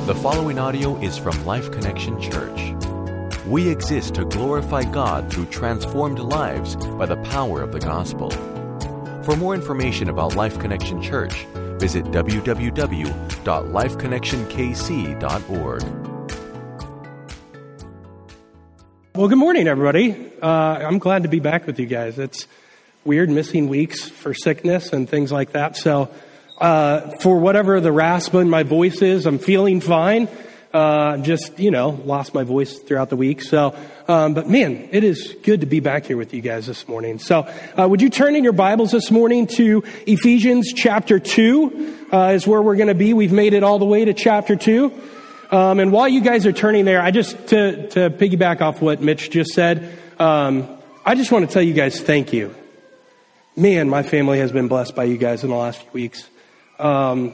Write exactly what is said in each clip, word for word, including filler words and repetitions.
The following audio is from Life Connection Church. We exist to glorify God through transformed lives by the power of the gospel. For more information about Life Connection Church, visit w w w dot life connection k c dot org. Well, good morning, everybody. Uh, I'm glad to be back with you guys. It's weird missing weeks for sickness and things like that. So uh, for whatever the rasp in my voice is, I'm feeling fine. Uh, just, you know, lost my voice throughout the week. So, um, but man, it is good to be back here with you guys this morning. So uh, would you turn in your Bibles this morning to Ephesians chapter two uh, is where we're going to be. We've made it all the way to chapter two. Um, and while you guys are turning there, I just, to, to piggyback off what Mitch just said, um, I just want to tell you guys thank you. Man, my family has been blessed by you guys in the last few weeks. Um,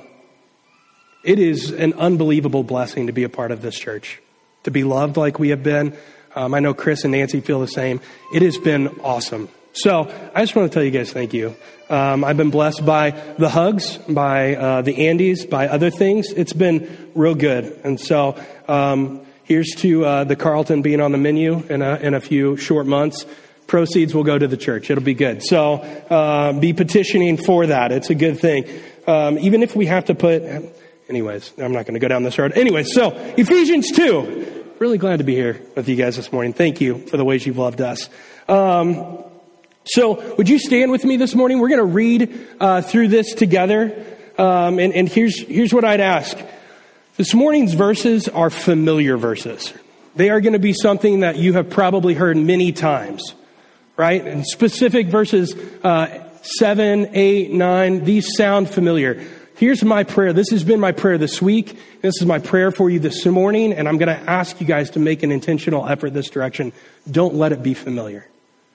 it is an unbelievable blessing to be a part of this church, to be loved like we have been. Um, I know Chris and Nancy feel the same. It has been awesome. So I just want to tell you guys thank you. Um, I've been blessed by the hugs, by uh, the Andes, by other things. It's been real good. And so um, here's to uh, the Carlton being on the menu in a, in a few short months. Proceeds will go to the church. It'll be good. So uh, be petitioning for that. It's a good thing. Um, even if we have to put... Anyways, I'm not going to go down this road. Anyway, so Ephesians two. Really glad to be here with you guys this morning. Thank you for the ways you've loved us. Um, so would you stand with me this morning? We're going to read uh, through this together. Um, and, and here's, here's what I'd ask. This morning's verses are familiar verses. They are going to be something that you have probably heard many times, right? And specific verses uh, seven, eight, nine, these sound familiar. Here's my prayer. This has been my prayer this week. This is my prayer for you this morning. And I'm going to ask you guys to make an intentional effort this direction. Don't let it be familiar.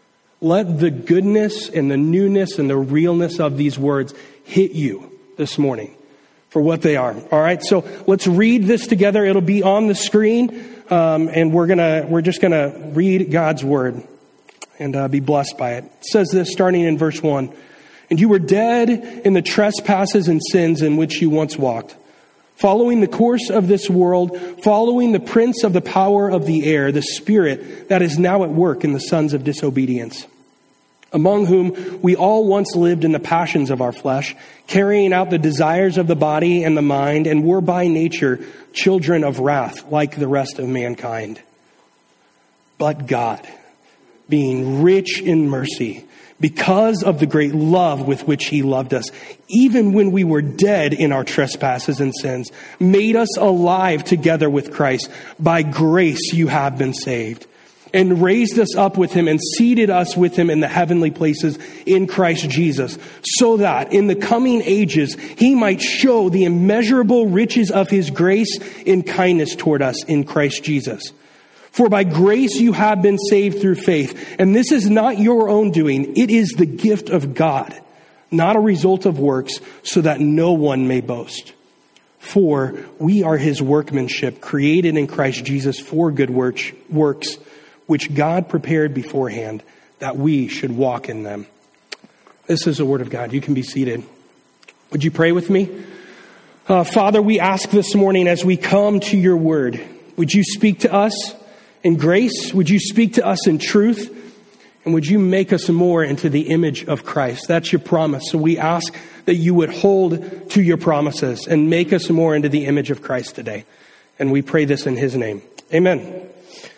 Let the goodness and the newness and the realness of these words hit you this morning for what they are. All right. So let's read this together. It'll be on the screen. Um, and we're going to, we're just going to read God's word and uh, be blessed by it. It says this starting in verse one. And you were dead in the trespasses and sins in which you once walked, following the course of this world, following the prince of the power of the air, the spirit that is now at work in the sons of disobedience, among whom we all once lived in the passions of our flesh, carrying out the desires of the body and the mind, and were by nature children of wrath like the rest of mankind. But God, being rich in mercy, because of the great love with which he loved us, even when we were dead in our trespasses and sins, made us alive together with Christ. By grace you have been saved, and raised us up with him and seated us with him in the heavenly places in Christ Jesus, so that in the coming ages he might show the immeasurable riches of his grace in kindness toward us in Christ Jesus. For by grace you have been saved through faith, and this is not your own doing. It is the gift of God, not a result of works, so that no one may boast. For we are his workmanship, created in Christ Jesus for good works, which God prepared beforehand, that we should walk in them. This is the word of God. You can be seated. Would you pray with me? Uh, Father, we ask this morning as we come to your word, would you speak to us in grace? Would you speak to us in truth? And would you make us more into the image of Christ? That's your promise. So we ask that you would hold to your promises and make us more into the image of Christ today. And we pray this in his name. Amen.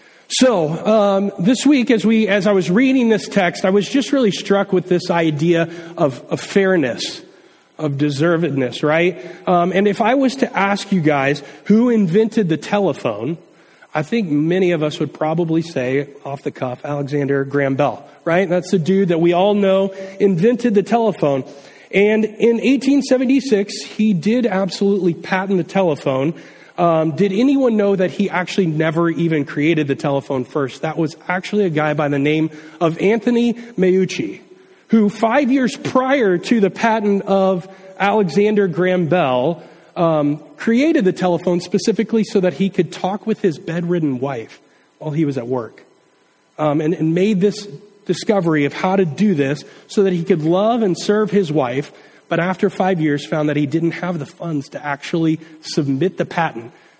So um, this week, as we as I was reading this text, I was just really struck with this idea of, of fairness, of deservedness, right? Um, and if I was to ask you guys who invented the telephone, I think many of us would probably say, off the cuff, Alexander Graham Bell, right? That's the dude that we all know invented the telephone. And in eighteen seventy-six, he did absolutely patent the telephone. Um, did anyone know that he actually never even created the telephone first? That was actually a guy by the name of Anthony Meucci, who five years prior to the patent of Alexander Graham Bell, Um, created the telephone specifically so that he could talk with his bedridden wife while he was at work. Um, and, and made this discovery of how to do this so that he could love and serve his wife, but after five years found that he didn't have the funds to actually submit the patent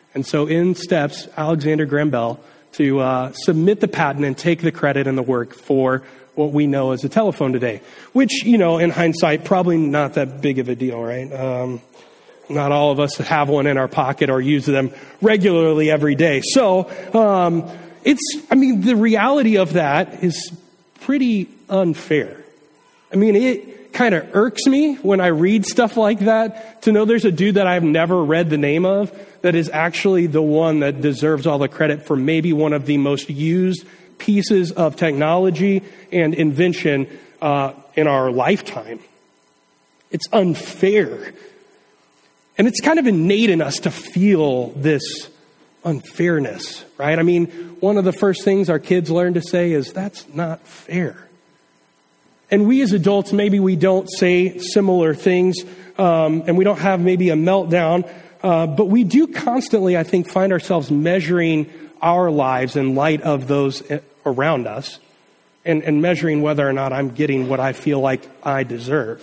And so in steps Alexander Graham Bell to uh, submit the patent and take the credit and the work for what we know as a telephone today, which, you know, in hindsight, probably not that big of a deal, right? Um, not all of us have one in our pocket or use them regularly every day. So um, it's, I mean, the reality of that is pretty unfair. I mean, it kind of irks me when I read stuff like that to know there's a dude that I've never read the name of that is actually the one that deserves all the credit for maybe one of the most used pieces of technology and invention uh, in our lifetime. It's unfair. And it's kind of innate in us to feel this unfairness, right? I mean, one of the first things our kids learn to say is, that's not fair. And we as adults, maybe we don't say similar things, um, and we don't have maybe a meltdown, uh, but we do constantly, I think, find ourselves measuring our lives in light of those around us, and, and measuring whether or not I'm getting what I feel like I deserve.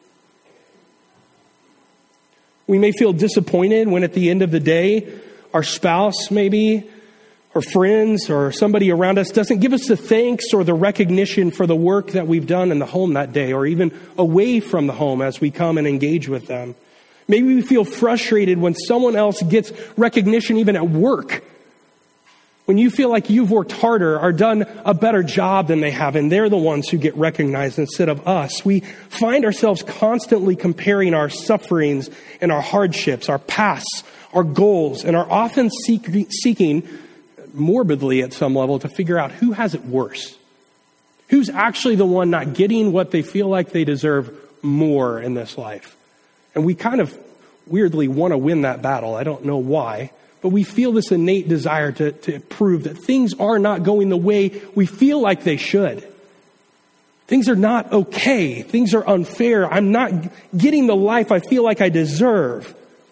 We may feel disappointed when at the end of the day, our spouse maybe, or friends, or somebody around us doesn't give us the thanks or the recognition for the work that we've done in the home that day, or even away from the home as we come and engage with them. Maybe we feel frustrated when someone else gets recognition even at work. When you feel like you've worked harder or done a better job than they have, and they're the ones who get recognized instead of us. We find ourselves constantly comparing our sufferings and our hardships, our pasts, our goals, and are often seek- seeking morbidly at some level to figure out who has it worse. Who's actually the one not getting what they feel like they deserve more in this life. And we kind of weirdly want to win that battle. I don't know why. But we feel this innate desire to, to prove that things are not going the way we feel like they should. Things are not okay. Things are unfair. I'm not getting the life I feel like I deserve.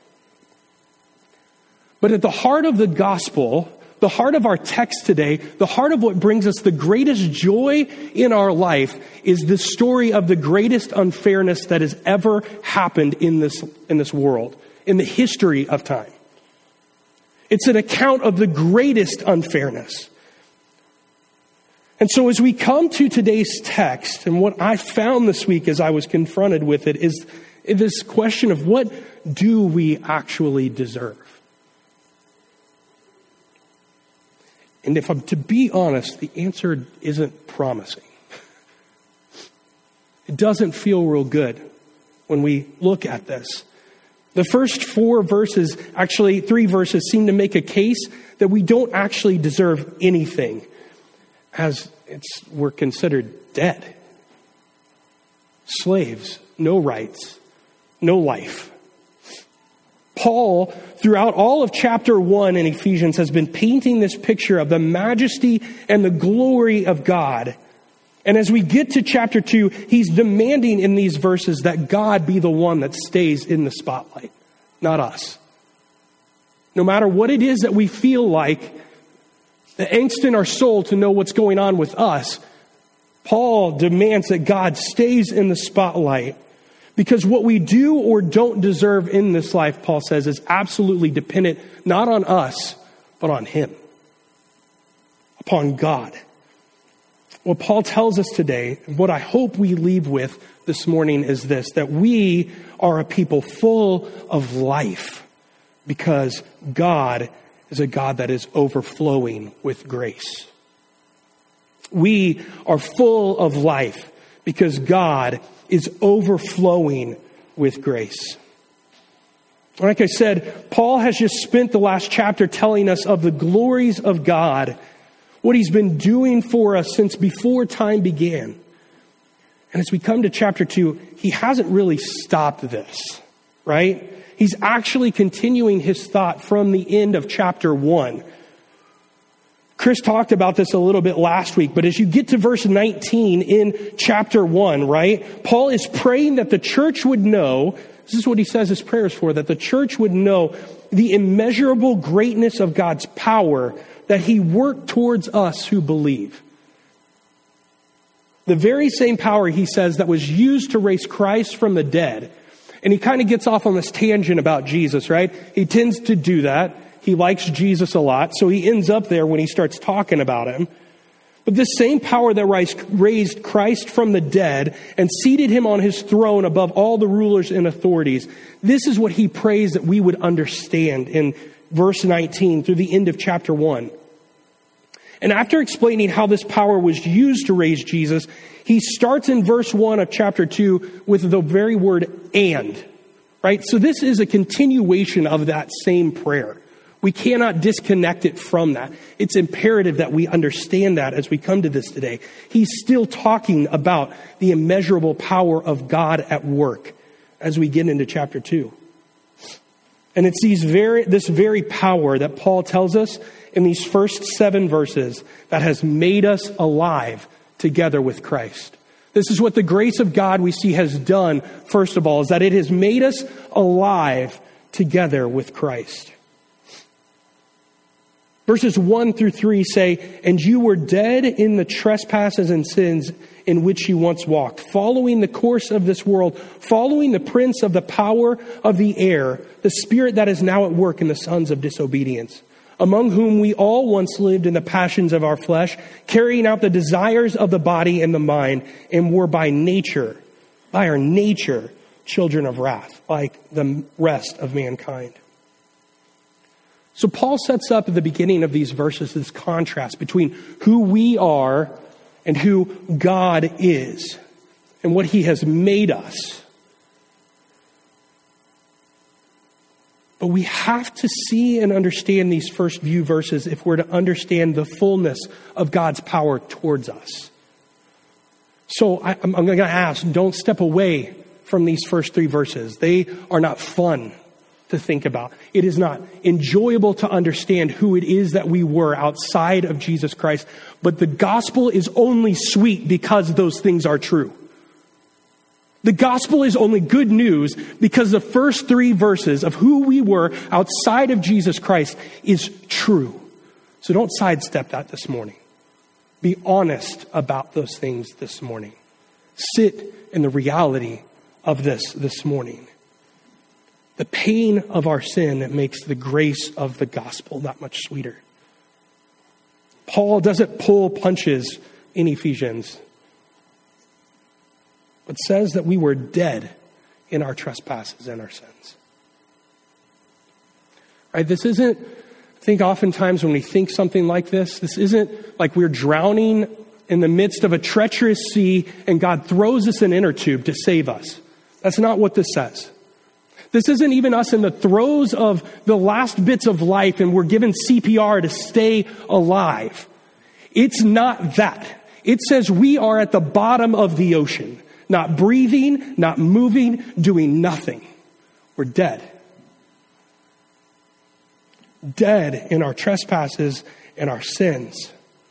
But at the heart of the gospel, the heart of our text today, the heart of what brings us the greatest joy in our life is the story of the greatest unfairness that has ever happened in this, in this world, in the history of time. It's an account of the greatest unfairness. And so as we come to today's text, and what I found this week as I was confronted with it, is this question of what do we actually deserve? And if I'm to be honest, the answer isn't promising. It doesn't feel real good when we look at this. The first four verses, actually three verses, seem to make a case that we don't actually deserve anything, as it's, we're considered dead. Slaves, no rights, no life. Paul, throughout all of chapter one in Ephesians, has been painting this picture of the majesty and the glory of God. And as we get to chapter two, he's demanding in these verses that God be the one that stays in the spotlight, not us. No matter what it is that we feel like, the angst in our soul to know what's going on with us, Paul demands that God stays in the spotlight. Because what we do or don't deserve in this life, Paul says, is absolutely dependent not on us, but on him, upon God. What Paul tells us today, and what I hope we leave with this morning, is this, that we are a people full of life because God is a God that is overflowing with grace. We are full of life because God is overflowing with grace. Like I said, Paul has just spent the last chapter telling us of the glories of God, what he's been doing for us since before time began. And as we come to chapter two, he hasn't really stopped this, right? He's actually continuing his thought from the end of chapter one. Chris talked about this a little bit last week, but as you get to verse nineteen in chapter one, right? Paul is praying that the church would know, this is what he says his prayers for, that the church would know the immeasurable greatness of God's power that he worked towards us who believe. The very same power, he says, that was used to raise Christ from the dead. And he kind of gets off on this tangent about Jesus, right? He tends to do that. He likes Jesus a lot, so he ends up there when he starts talking about him. But this same power that raised Christ from the dead and seated him on his throne above all the rulers and authorities, this is what he prays that we would understand in verse nineteen through the end of chapter one. And after explaining how this power was used to raise Jesus, he starts in verse one of chapter two with the very word "and." Right? So this is a continuation of that same prayer. We cannot disconnect it from that. It's imperative that we understand that as we come to this today. He's still talking about the immeasurable power of God at work as we get into chapter two. And it's these very, this very power that Paul tells us in these first seven verses that has made us alive together with Christ. This is what the grace of God we see has done, first of all, is that it has made us alive together with Christ. Verses one through three say, "And you were dead in the trespasses and sins in which you once walked, following the course of this world, following the prince of the power of the air, the spirit that is now at work in the sons of disobedience, among whom we all once lived in the passions of our flesh, carrying out the desires of the body and the mind, and were by nature, by our nature, children of wrath, like the rest of mankind." So Paul sets up at the beginning of these verses this contrast between who we are and who God is and what he has made us. But we have to see and understand these first few verses if we're to understand the fullness of God's power towards us. So I, I'm, I'm going to ask, don't step away from these first three verses. They are not fun to think about. It is not enjoyable to understand who it is that we were outside of Jesus Christ. But the gospel is only sweet because those things are true. The gospel is only good news because the first three verses of who we were outside of Jesus Christ is true. So don't sidestep that this morning. Be honest about those things this morning. Sit in the reality of this this morning. The pain of our sin makes the grace of the gospel that much sweeter. Paul doesn't pull punches in Ephesians, but says that we were dead in our trespasses and our sins. Right? This isn't, I think oftentimes when we think something like this, this isn't like we're drowning in the midst of a treacherous sea and God throws us an inner tube to save us. That's not what this says. This isn't even us in the throes of the last bits of life and we're given C P R to stay alive. It's not that. It says we are at the bottom of the ocean, not breathing, not moving, doing nothing. We're dead. Dead in our trespasses and our sins.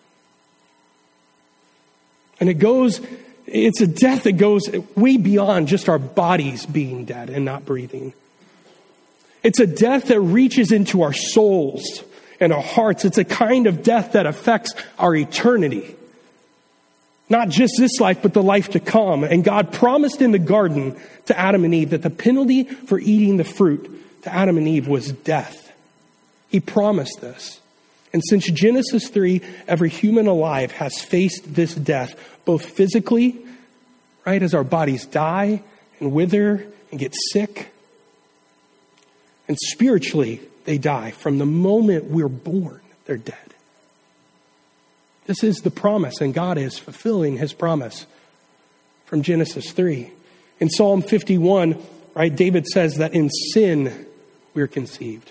And it goes... It's a death that goes way beyond just our bodies being dead and not breathing. It's a death that reaches into our souls and our hearts. It's a kind of death that affects our eternity. Not just this life, but the life to come. And God promised in the garden to Adam and Eve that the penalty for eating the fruit to Adam and Eve was death. He promised this. And since Genesis three, every human alive has faced this death, both physically, right, as our bodies die and wither and get sick, and spiritually, they die. From the moment we're born, they're dead. This is the promise, and God is fulfilling his promise from Genesis three. In Psalm fifty-one, right, David says that in sin we're conceived.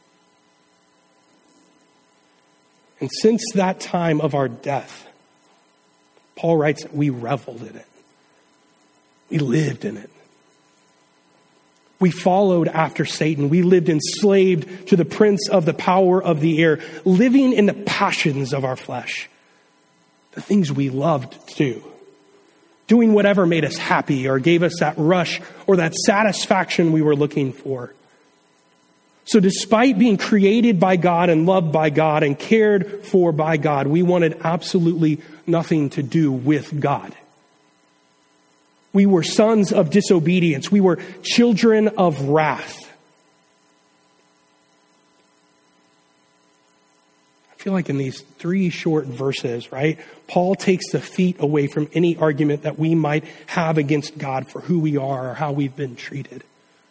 And since that time of our death, Paul writes that we reveled in it. We lived in it. We followed after Satan. We lived enslaved to the prince of the power of the air, living in the passions of our flesh. The things we loved to do. Doing whatever made us happy or gave us that rush or that satisfaction we were looking for. So despite being created by God and loved by God and cared for by God, we wanted absolutely nothing to do with God. We were sons of disobedience. We were children of wrath. I feel like in these three short verses, right, Paul takes the feet away from any argument that we might have against God for who we are or how we've been treated.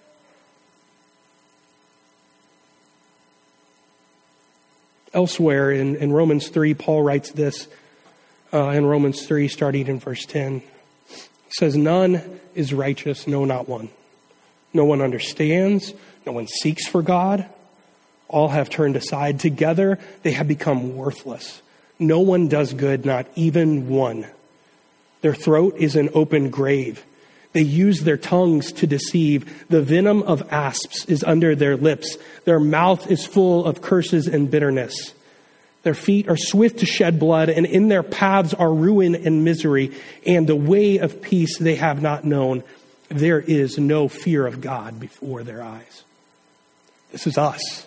Elsewhere in, in Romans three, Paul writes this uh, in Romans three, starting in verse ten. He says, "None is righteous, no, not one. No one understands, no one seeks for God. All have turned aside. Together they have become worthless. No one does good, not even one. Their throat is an open grave. They use their tongues to deceive. The venom of asps is under their lips. Their mouth is full of curses and bitterness. Their feet are swift to shed blood, and in their paths are ruin and misery. And the way of peace they have not known. There is no fear of God before their eyes." This is us.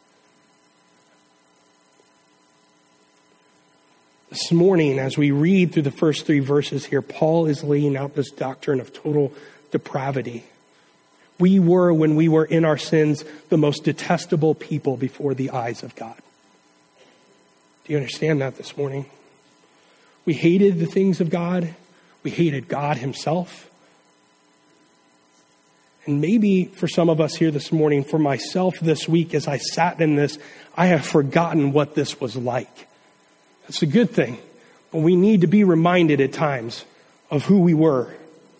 This morning, as we read through the first three verses here, Paul is laying out this doctrine of total depravity. We were, when we were in our sins, the most detestable people before the eyes of God. Do you understand that this morning? We hated the things of God. We hated God himself. And maybe for some of us here this morning, for myself this week, as I sat in this, I have forgotten what this was like. It's a good thing, but we need to be reminded at times of who we were.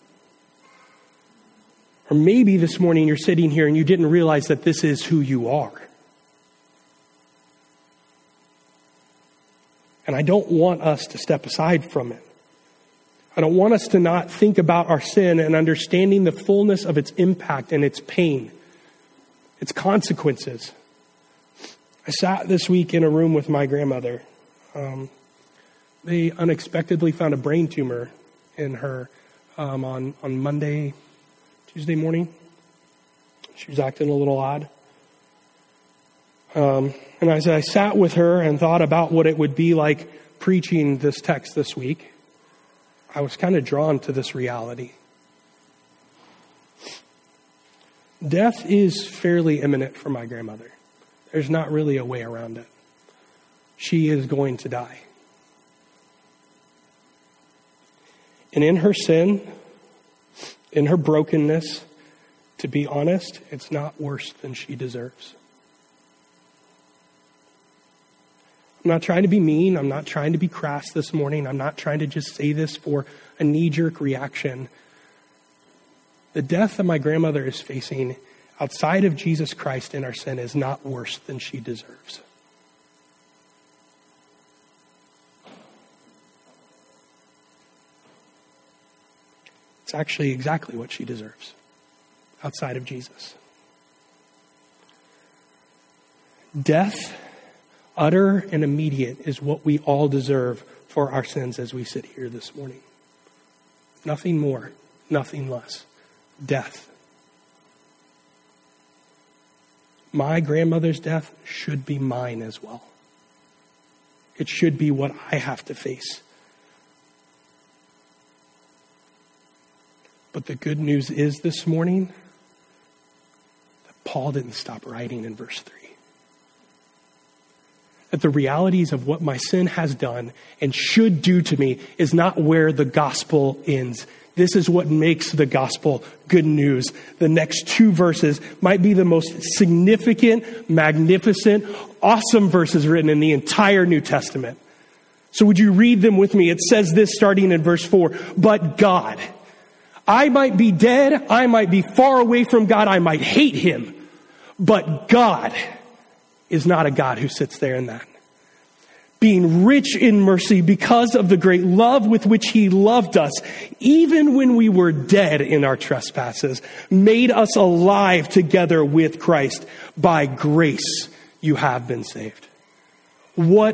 Or maybe this morning you're sitting here and you didn't realize that this is who you are. And I don't want us to step aside from it. I don't want us to not think about our sin and understanding the fullness of its impact and its pain, its consequences. I sat this week in a room with my grandmother. Um, they unexpectedly found a brain tumor in her um, on, on Monday, Tuesday morning. She was acting a little odd. Um, and as I sat with her and thought about what it would be like preaching this text this week, I was kind of drawn to this reality. Death is fairly imminent for my grandmother. There's not really a way around it. She is going to die. And in her sin, in her brokenness, to be honest, it's not worse than she deserves. I'm not trying to be mean. I'm not trying to be crass this morning. I'm not trying to just say this for a knee-jerk reaction. The death that my grandmother is facing outside of Jesus Christ in our sin is not worse than she deserves. It's actually exactly what she deserves outside of Jesus. Death, utter and immediate, is what we all deserve for our sins as we sit here this morning. Nothing more, nothing less. Death. My grandmother's death should be mine as well. It should be what I have to face. But the good news is this morning that Paul didn't stop writing in verse three. That the realities of what my sin has done and should do to me is not where the gospel ends. This is what makes the gospel good news. The next two verses might be the most significant, magnificent, awesome verses written in the entire New Testament. So would you read them with me? It says this starting in verse four. But God, I might be dead, I might be far away from God, I might hate him, but God is not a God who sits there in that. Being rich in mercy because of the great love with which he loved us, even when we were dead in our trespasses, made us alive together with Christ. By grace you have been saved. What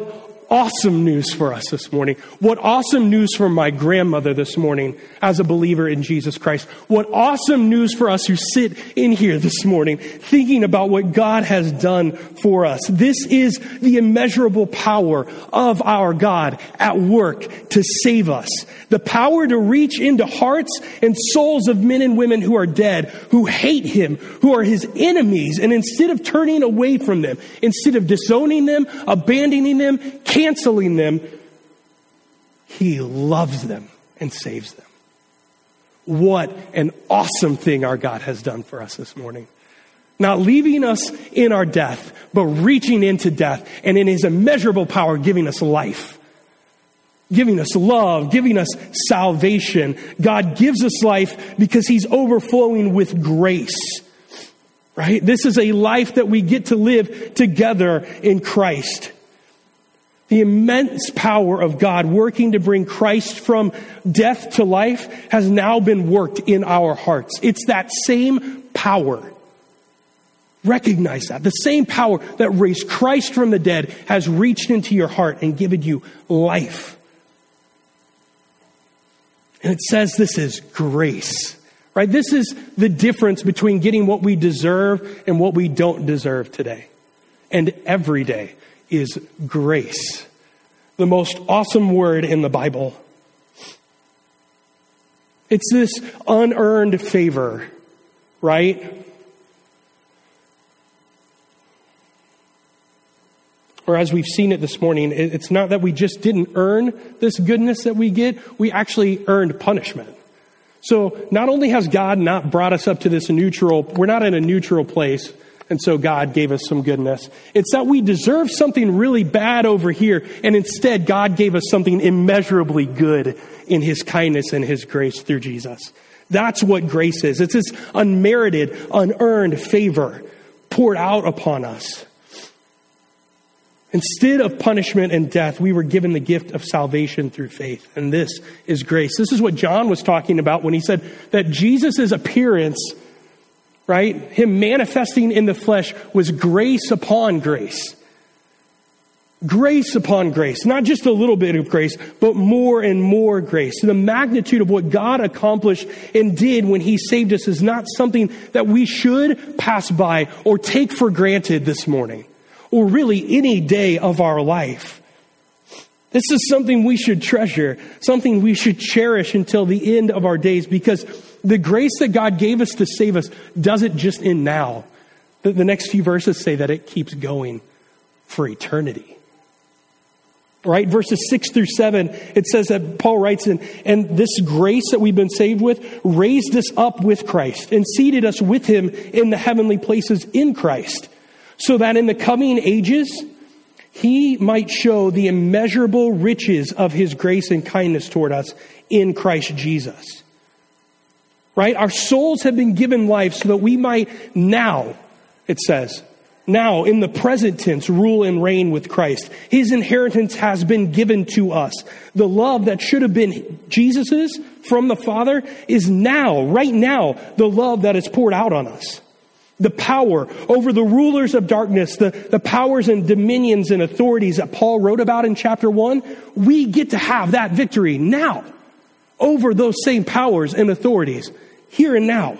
awesome news for us this morning. What awesome news for my grandmother this morning as a believer in Jesus Christ. What awesome news for us who sit in here this morning thinking about what God has done for us. This is the immeasurable power of our God at work to save us. The power to reach into hearts and souls of men and women who are dead, who hate him, who are his enemies. And instead of turning away from them, instead of disowning them, abandoning them, canceling them, he loves them and saves them. What an awesome thing our God has done for us this morning. Not leaving us in our death, but reaching into death and in his immeasurable power giving us life. Giving us love, giving us salvation. God gives us life because he's overflowing with grace. Right? This is a life that we get to live together in Christ. The immense power of God working to bring Christ from death to life has now been worked in our hearts. It's that same power. Recognize that. The same power that raised Christ from the dead has reached into your heart and given you life. And it says this is grace, right? This is the difference between getting what we deserve and what we don't deserve today. And every day is grace. The most awesome word in the Bible. It's this unearned favor, right? Or as we've seen it this morning, it's not that we just didn't earn this goodness that we get, we actually earned punishment. So not only has God not brought us up to this neutral, we're not in a neutral place, and so God gave us some goodness. It's that we deserve something really bad over here, and instead God gave us something immeasurably good in his kindness and his grace through Jesus. That's what grace is. It's this unmerited, unearned favor poured out upon us. Instead of punishment and death, we were given the gift of salvation through faith. And this is grace. This is what John was talking about when he said that Jesus' appearance, right, him manifesting in the flesh was grace upon grace. Grace upon grace. Not just a little bit of grace, but more and more grace. So the magnitude of what God accomplished and did when he saved us is not something that we should pass by or take for granted this morning. Or really any day of our life. This is something we should treasure, something we should cherish until the end of our days, because the grace that God gave us to save us doesn't just end now. The, the next few verses say that it keeps going for eternity. Right? Verses six through seven, it says that Paul writes in, and this grace that we've been saved with raised us up with Christ and seated us with him in the heavenly places in Christ, so that in the coming ages, he might show the immeasurable riches of his grace and kindness toward us in Christ Jesus. Right? Our souls have been given life so that we might now, it says, now in the present tense, rule and reign with Christ. His inheritance has been given to us. The love that should have been Jesus's from the Father is now, right now, the love that is poured out on us. The power over the rulers of darkness, the, the powers and dominions and authorities that Paul wrote about in chapter one, we get to have that victory now over those same powers and authorities, here and now.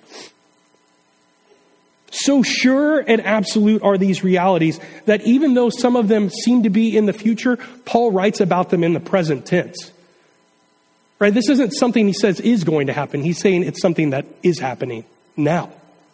So sure and absolute are these realities that even though some of them seem to be in the future, Paul writes about them in the present tense. Right? This isn't something he says is going to happen. He's saying it's something that is happening now.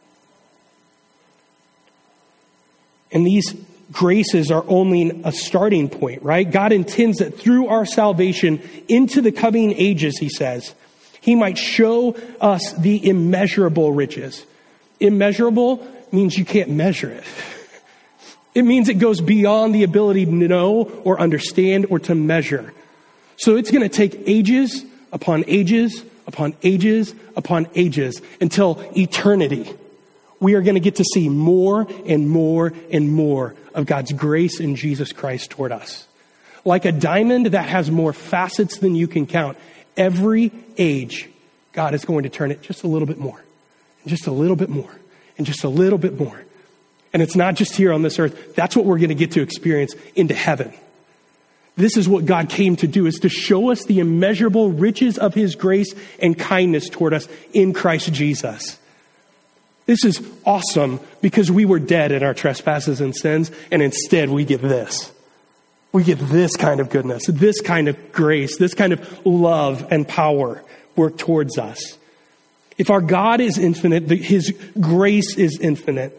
And these graces are only a starting point, right? God intends that through our salvation into the coming ages, he says, he might show us the immeasurable riches. Immeasurable means you can't measure it. It means it goes beyond the ability to know or understand or to measure. So it's going to take ages upon ages upon ages upon ages until eternity. We are going to get to see more and more and more of God's grace in Jesus Christ toward us. Like a diamond that has more facets than you can count, every age, God is going to turn it just a little bit more, and just a little bit more, and just a little bit more. And it's not just here on this earth. That's what we're going to get to experience into heaven. This is what God came to do, is to show us the immeasurable riches of his grace and kindness toward us in Christ Jesus. This is awesome because we were dead in our trespasses and sins, and instead we get this. We get this kind of goodness, this kind of grace, this kind of love and power work towards us. If our God is infinite, his grace is infinite.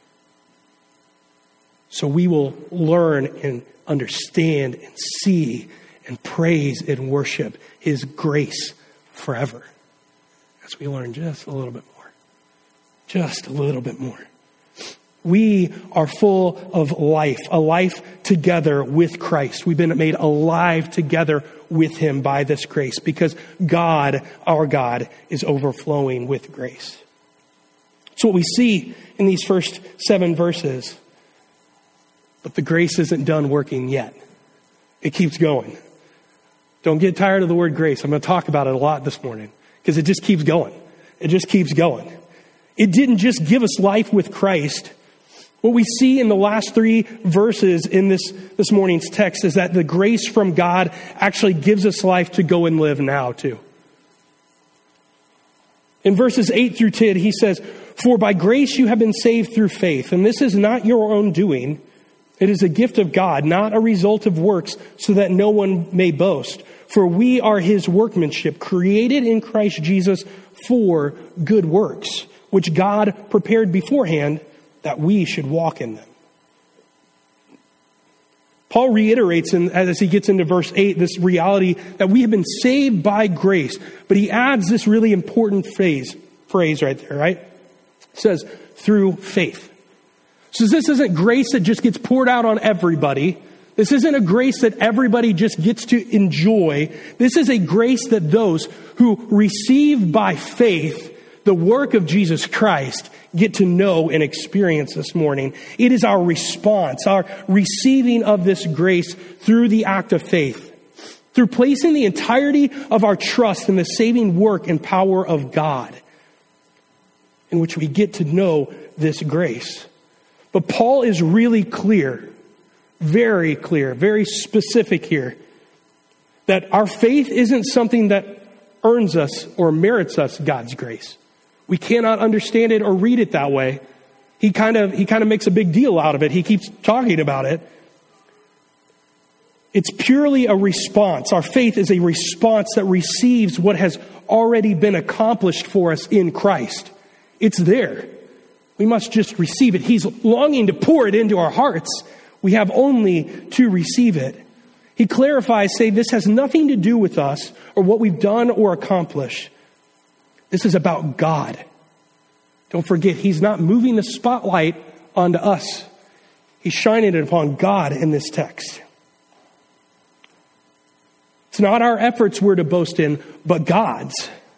So we will learn and understand and see and praise and worship his grace forever as we learn just a little bit more. Just a little bit more. We are full of life, a life together with Christ. We've been made alive together with him by this grace because God, our God, is overflowing with grace. It's what we see in these first seven verses. But the grace isn't done working yet. It keeps going. Don't get tired of the word grace. I'm going to talk about it a lot this morning because it just keeps going. It just keeps going. It didn't just give us life with Christ. What we see in the last three verses in this, this morning's text is that the grace from God actually gives us life to go and live now too. In verses eight through ten, he says, "For by grace you have been saved through faith, and this is not your own doing. It is a gift of God, not a result of works, so that no one may boast. For we are his workmanship, created in Christ Jesus for good works, which God prepared beforehand that we should walk in them." Paul reiterates in, as he gets into verse eight, this reality that we have been saved by grace. But he adds this really important phrase, phrase right there, right? It says, through faith. So this isn't grace that just gets poured out on everybody. This isn't a grace that everybody just gets to enjoy. This is a grace that those who receive by faith the work of Jesus Christ get to know and experience this morning. It is our response, our receiving of this grace through the act of faith, through placing the entirety of our trust in the saving work and power of God, in which we get to know this grace. But Paul is really clear, very clear, very specific here, that our faith isn't something that earns us or merits us God's grace. We cannot understand it or read it that way. He kind of he kind of makes a big deal out of it. He keeps talking about it. It's purely a response. Our faith is a response that receives what has already been accomplished for us in Christ. It's there. We must just receive it. He's longing to pour it into our hearts. We have only to receive it. He clarifies, saying this has nothing to do with us or what we've done or accomplished. This is about God. Don't forget, he's not moving the spotlight onto us. He's shining it upon God in this text. It's not our efforts we're to boast in, but God's.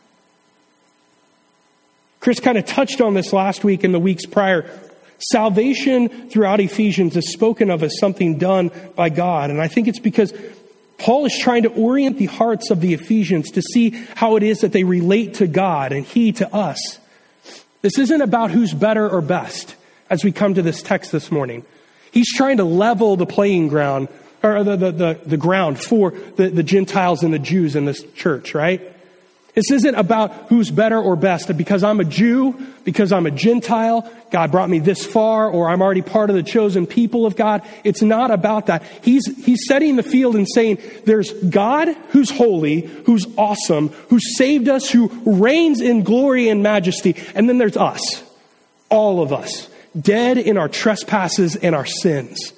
Chris kind of touched on this last week and the weeks prior. Salvation throughout Ephesians is spoken of as something done by God. And I think it's because Paul is trying to orient the hearts of the Ephesians to see how it is that they relate to God and he to us. This isn't about who's better or best as we come to this text this morning. He's trying to level the playing ground, or the, the, the, the ground for the, the Gentiles and the Jews in this church, right? This isn't about who's better or best. Because I'm a Jew, because I'm a Gentile, God brought me this far, or I'm already part of the chosen people of God. It's not about that. He's, he's setting the field and saying there's God who's holy, who's awesome, who saved us, who reigns in glory and majesty. And then there's us, all of us, dead in our trespasses and our sins.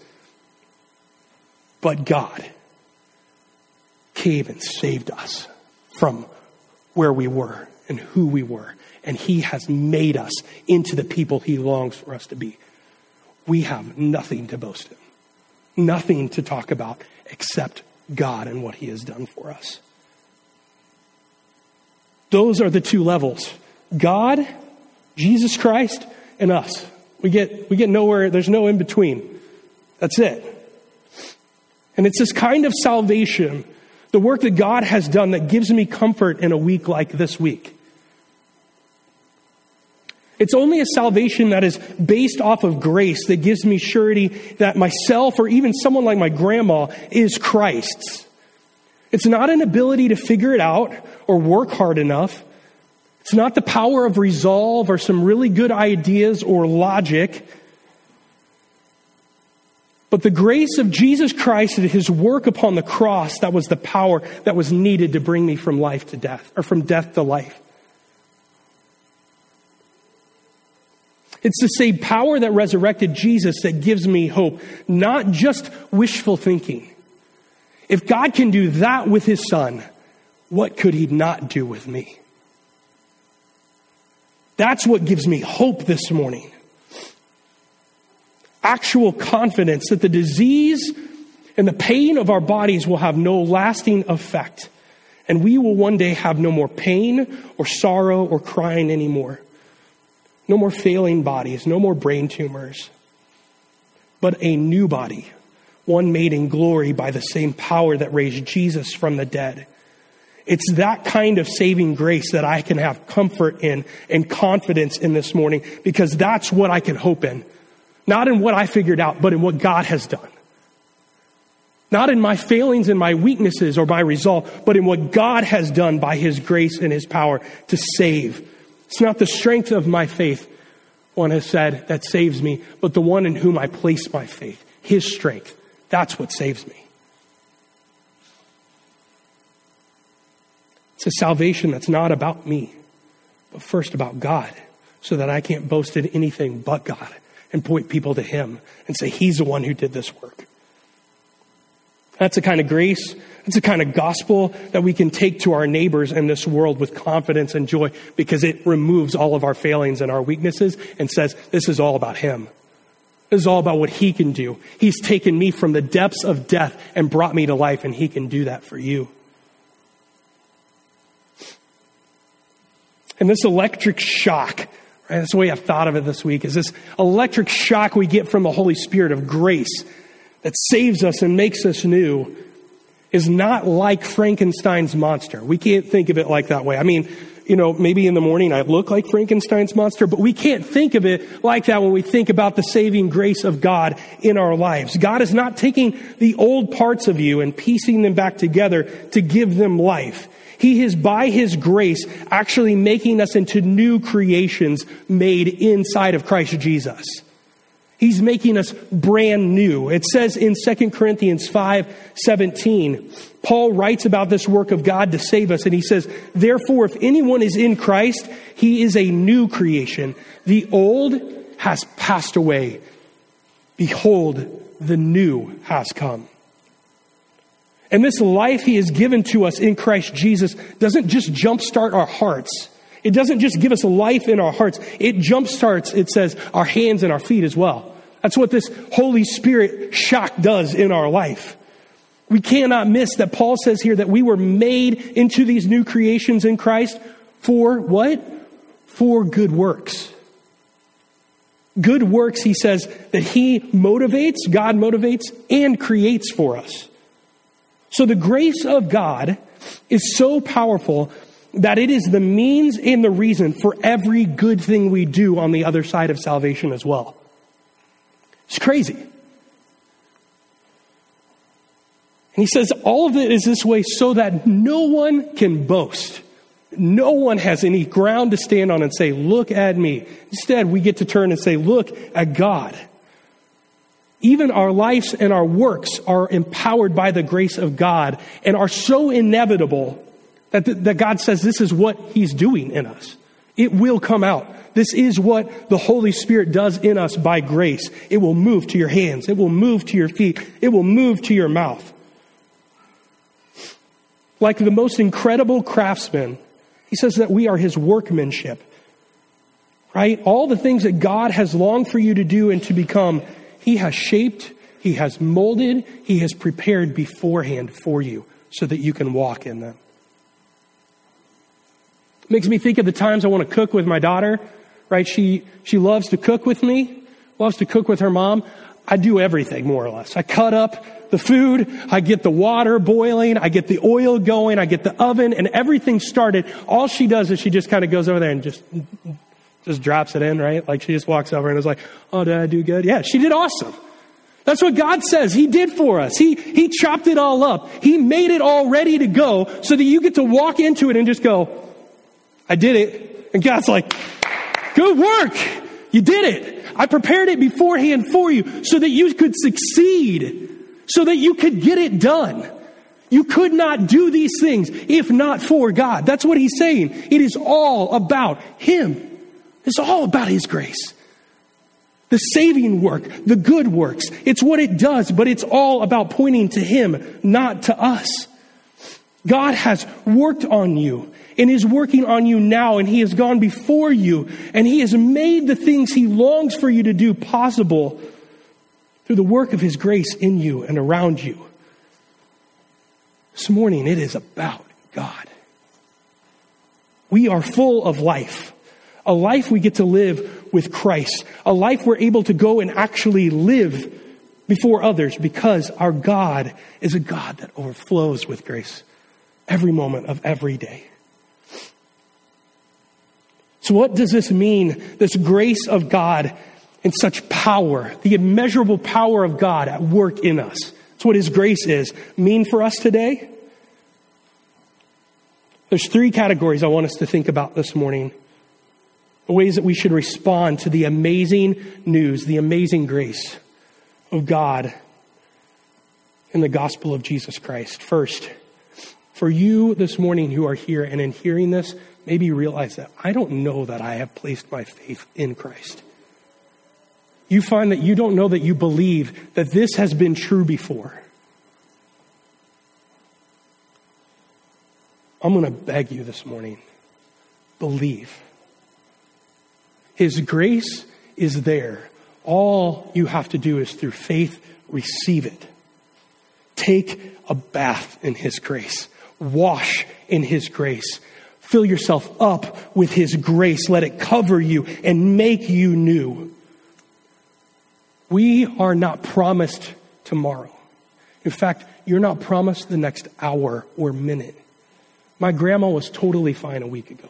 But God came and saved us from where we were and who we were. And he has made us into the people he longs for us to be. We have nothing to boast in, nothing to talk about except God and what he has done for us. Those are the two levels. God, Jesus Christ, and us. We get, we get nowhere, there's no in between. That's it. And it's this kind of salvation, the work that God has done, that gives me comfort in a week like this week. It's only a salvation that is based off of grace that gives me surety that myself or even someone like my grandma is Christ's. It's not an ability to figure it out or work hard enough. It's not the power of resolve or some really good ideas or logic. But the grace of Jesus Christ and his work upon the cross, that was the power that was needed to bring me from life to death, or from death to life. It's the same power that resurrected Jesus that gives me hope, not just wishful thinking. If God can do that with his son, what could he not do with me? That's what gives me hope this morning. Actual confidence that the disease and the pain of our bodies will have no lasting effect. And we will one day have no more pain or sorrow or crying anymore. No more failing bodies, no more brain tumors. But a new body, one made in glory by the same power that raised Jesus from the dead. It's that kind of saving grace that I can have comfort in and confidence in this morning, because that's what I can hope in. Not in what I figured out, but in what God has done. Not in my failings and my weaknesses or my resolve, but in what God has done by his grace and his power to save. It's not the strength of my faith, one has said, that saves me, but the one in whom I place my faith, his strength. That's what saves me. It's a salvation that's not about me, but first about God, so that I can't boast in anything but God and point people to him and say he's the one who did this work. That's the kind of grace, that's the kind of gospel that we can take to our neighbors in this world with confidence and joy, because it removes all of our failings and our weaknesses and says, this is all about him. This is all about what he can do. He's taken me from the depths of death and brought me to life, and he can do that for you. And this electric shock, right, that's the way I've thought of it this week, is this electric shock we get from the Holy Spirit of grace that saves us and makes us new, is not like Frankenstein's monster. We can't think of it like that way. I mean, you know, maybe in the morning I look like Frankenstein's monster, but we can't think of it like that when we think about the saving grace of God in our lives. God is not taking the old parts of you and piecing them back together to give them life. He is, by his grace, actually making us into new creations made inside of Christ Jesus. He's making us brand new. It says in Second Corinthians five seventeen, Paul writes about this work of God to save us, and he says, therefore, if anyone is in Christ, he is a new creation. The old has passed away. Behold, the new has come. And this life he has given to us in Christ Jesus doesn't just jumpstart our hearts. It doesn't just give us life in our hearts. It jumpstarts, it says, our hands and our feet as well. That's what this Holy Spirit shock does in our life. We cannot miss that Paul says here that we were made into these new creations in Christ for what? For good works. Good works, he says, that he motivates, God motivates, and creates for us. So the grace of God is so powerful that it is the means and the reason for every good thing we do on the other side of salvation as well. It's crazy. And he says all of it is this way so that no one can boast. No one has any ground to stand on and say, look at me. Instead, we get to turn and say, look at God. Even our lives and our works are empowered by the grace of God and are so inevitable that, the, that God says this is what he's doing in us. It will come out. This is what the Holy Spirit does in us by grace. It will move to your hands. It will move to your feet. It will move to your mouth. Like the most incredible craftsman, he says that we are his workmanship. Right? All the things that God has longed for you to do and to become, he has shaped, he has molded, he has prepared beforehand for you so that you can walk in them. It makes me think of the times I want to cook with my daughter. Right? She she loves to cook with me, loves to cook with her mom. I do everything more or less. I cut up the food, I get the water boiling, I get the oil going, I get the oven and everything started. All she does is she just kind of goes over there and just Just drops it in, right? Like she just walks over and is like, oh, did I do good? Yeah, she did awesome. That's what God says He did for us. He, he chopped it all up. He made it all ready to go so that you get to walk into it and just go, I did it. And God's like, good work. You did it. I prepared it beforehand for you so that you could succeed, so that you could get it done. You could not do these things if not for God. That's what He's saying. It is all about Him. It's all about His grace. The saving work, the good works. It's what it does, but it's all about pointing to Him, not to us. God has worked on you and is working on you now, and He has gone before you, and He has made the things He longs for you to do possible through the work of His grace in you and around you. This morning, it is about God. We are full of life. A life we get to live with Christ. A life we're able to go and actually live before others because our God is a God that overflows with grace every moment of every day. So what does this mean, this grace of God and such power, the immeasurable power of God at work in us? That's what His grace is. Mean for us today? There's three categories I want us to think about this morning. The ways that we should respond to the amazing news, the amazing grace of God in the gospel of Jesus Christ. First, for you this morning who are here and in hearing this, maybe you realize that I don't know that I have placed my faith in Christ. You find that you don't know that you believe that this has been true before. I'm going to beg you this morning, believe. His grace is there. All you have to do is through faith, receive it. Take a bath in His grace. Wash in His grace. Fill yourself up with His grace. Let it cover you and make you new. We are not promised tomorrow. In fact, you're not promised the next hour or minute. My grandma was totally fine a week ago.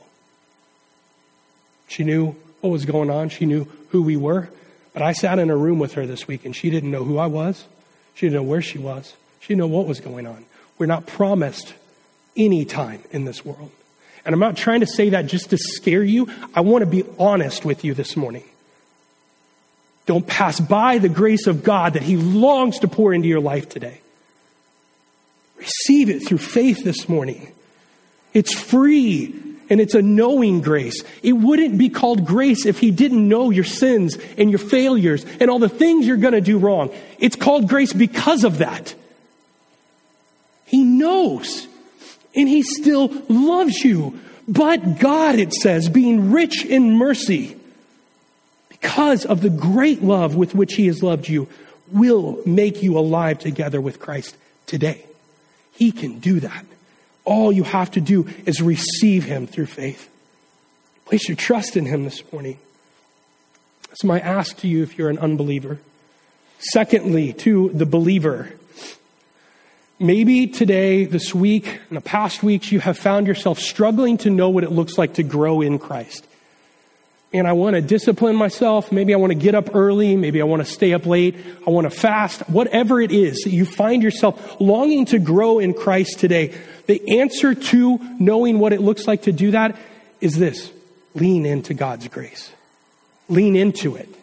She knew what was going on. She knew who we were. But I sat in a room with her this week and she didn't know who I was. She didn't know where she was. She didn't know what was going on. We're not promised any time in this world. And I'm not trying to say that just to scare you. I want to be honest with you this morning. Don't pass by the grace of God that He longs to pour into your life today. Receive it through faith this morning. It's free. And it's a knowing grace. It wouldn't be called grace if He didn't know your sins and your failures and all the things you're going to do wrong. It's called grace because of that. He knows. And He still loves you. But God, it says, being rich in mercy, because of the great love with which He has loved you, will make you alive together with Christ today. He can do that. All you have to do is receive Him through faith. Place your trust in Him this morning. That's my ask to you if you're an unbeliever. Secondly, to the believer. Maybe today, this week, in the past weeks, you have found yourself struggling to know what it looks like to grow in Christ. And I want to discipline myself. Maybe I want to get up early. Maybe I want to stay up late. I want to fast. Whatever it is that you find yourself longing to grow in Christ today, the answer to knowing what it looks like to do that is this: lean into God's grace. Lean into it.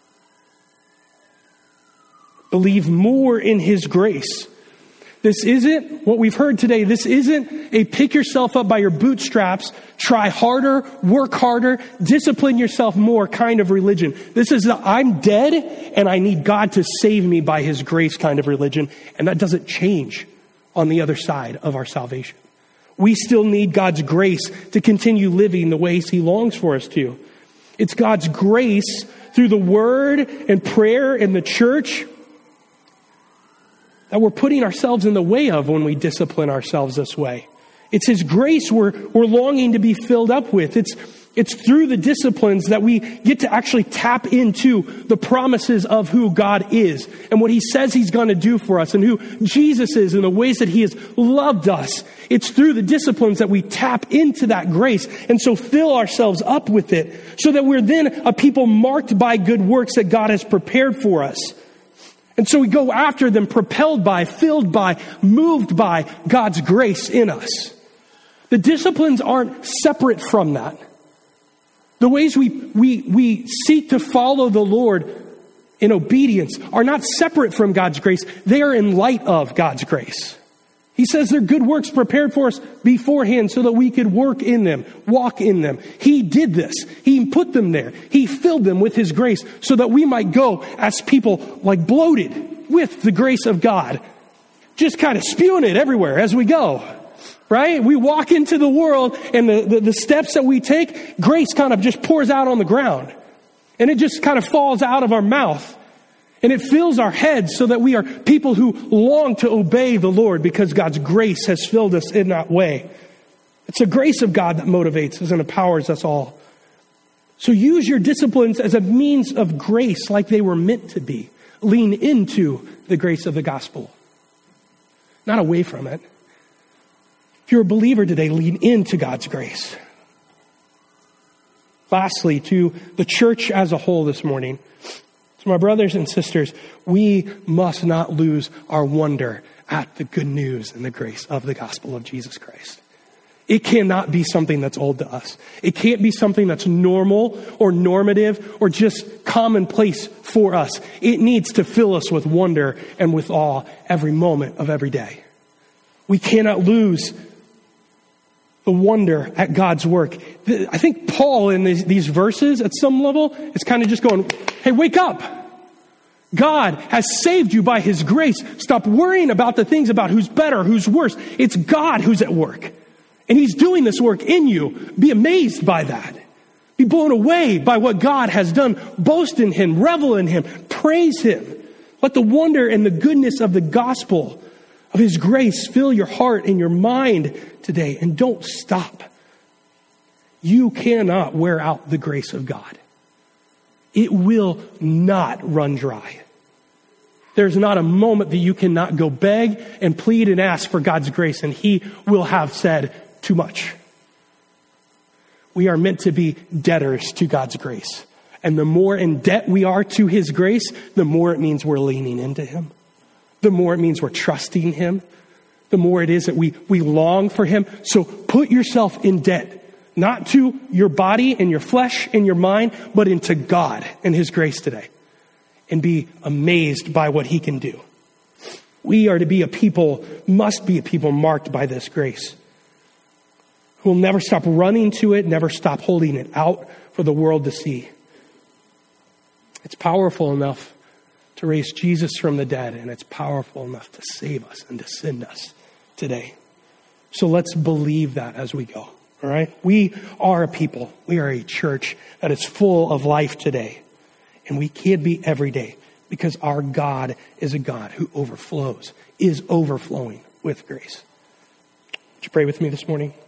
Believe more in His grace. This isn't what we've heard today. This isn't a pick yourself up by your bootstraps, try harder, work harder, discipline yourself more kind of religion. This is the I'm dead and I need God to save me by His grace kind of religion. And that doesn't change on the other side of our salvation. We still need God's grace to continue living the ways He longs for us to. It's God's grace through the word and prayer in the church that we're putting ourselves in the way of when we discipline ourselves this way. It's His grace we're, we're longing to be filled up with. It's, It's through the disciplines that we get to actually tap into the promises of who God is and what he says he's going to do for us and who Jesus is and the ways that he has loved us. It's through the disciplines that we tap into that grace and so fill ourselves up with it so that we're then a people marked by good works that God has prepared for us. And so we go after them propelled by, filled by, moved by God's grace in us. The disciplines aren't separate from that. The ways we, we, we seek to follow the Lord in obedience are not separate from God's grace. They are in light of God's grace. He says they're good works prepared for us beforehand so that we could work in them, walk in them. He did this. He put them there. He filled them with his grace so that we might go as people like bloated with the grace of God, just kind of spewing it everywhere as we go. Right? We walk into the world and the, the, the steps that we take, grace kind of just pours out on the ground. And it just kind of falls out of our mouth. And it fills our heads so that we are people who long to obey the Lord because God's grace has filled us in that way. It's the grace of God that motivates us and empowers us all. So use your disciplines as a means of grace like they were meant to be. Lean into the grace of the gospel, not away from it. If you're a believer today, lean into God's grace. Lastly, to the church as a whole this morning, to my brothers and sisters, we must not lose our wonder at the good news and the grace of the gospel of Jesus Christ. It cannot be something that's old to us. It can't be something that's normal or normative or just commonplace for us. It needs to fill us with wonder and with awe every moment of every day. We cannot lose the wonder at God's work. I think Paul in these, these verses at some level is kind of just going, hey, wake up. God has saved you by his grace. Stop worrying about the things about who's better, who's worse. It's God who's at work. And he's doing this work in you. Be amazed by that. Be blown away by what God has done. Boast in him, revel in him, praise him. Let the wonder and the goodness of the gospel of his grace fill your heart and your mind today. And don't stop. You cannot wear out the grace of God. It will not run dry. There's not a moment that you cannot go beg and plead and ask for God's grace, and he will have said too much. We are meant to be debtors to God's grace. And the more in debt we are to his grace, the more it means we're leaning into him. The more it means we're trusting him. The more it is that we, we long for him. So put yourself in debt, not to your body and your flesh and your mind, but into God and his grace today. And be amazed by what he can do. We are to be a people, must be a people marked by this grace. Who will never stop running to it, never stop holding it out for the world to see. It's powerful enough to raise Jesus from the dead, and it's powerful enough to save us and to send us today. So let's believe that as we go, all right? We are a people. We are a church that is full of life today, and we can't be every day because our God is a God who overflows, is overflowing with grace. Would you pray with me this morning?